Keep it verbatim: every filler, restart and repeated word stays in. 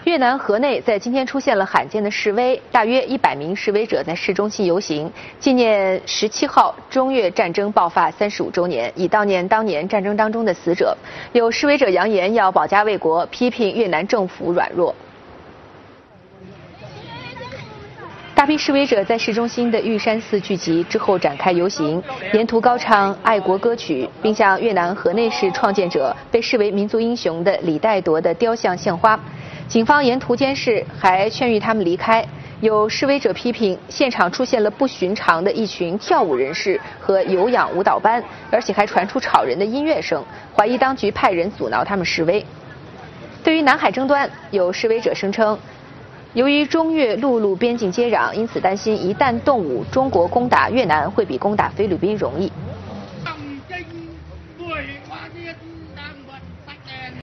越南河内在今天出现了罕见的示威，大约一百名示威者在市中心游行，纪念十七号中越战争爆发三十五周年，以悼念当年战争当中的死者。有示威者扬言要保家卫国，批评越南政府软弱。大批示威者在市中心的玉山寺聚集之后展开游行，沿途高唱爱国歌曲，并向越南河内市创建者、被视为民族英雄的李代铎的雕像献花。警方沿途监视，还劝喻他们离开。有示威者批评现场出现了不寻常的一群跳舞人士和有氧舞蹈班，而且还传出吵人的音乐声，怀疑当局派人阻挠他们示威。对于南海争端，有示威者声称，由于中越陆路边境接壤，因此担心一旦动武，中国攻打越南会比攻打菲律宾容易。